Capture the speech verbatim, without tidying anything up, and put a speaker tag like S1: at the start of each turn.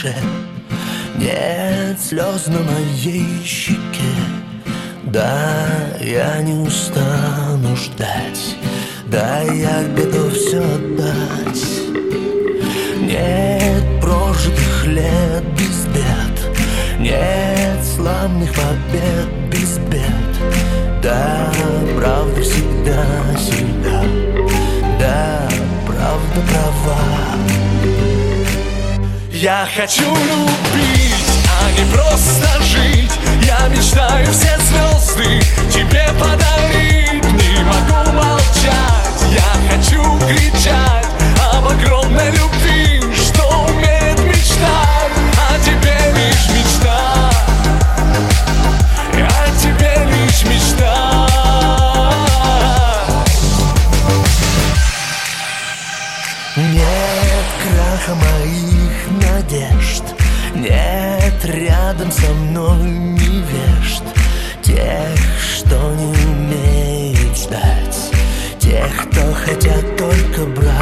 S1: душе, нет слез на моей щеке. Да, я не устану ждать, да, я готов все отдать. Нет прожитых лет без бед, нет славных побед без бед. Да, правда всегда сильна, да, правда права. Я хочу любить, а не просто жить. Я мечтаю все звезды тебе подарить. Не могу молчать, я хочу кричать об огромной любви, что умеет мечтать. О тебе лишь мечтать, о тебе лишь мечтать. Нет краха моих надежд, нет рядом со мной невежд, тех, что не умеют ждать, тех, кто хотят только брать.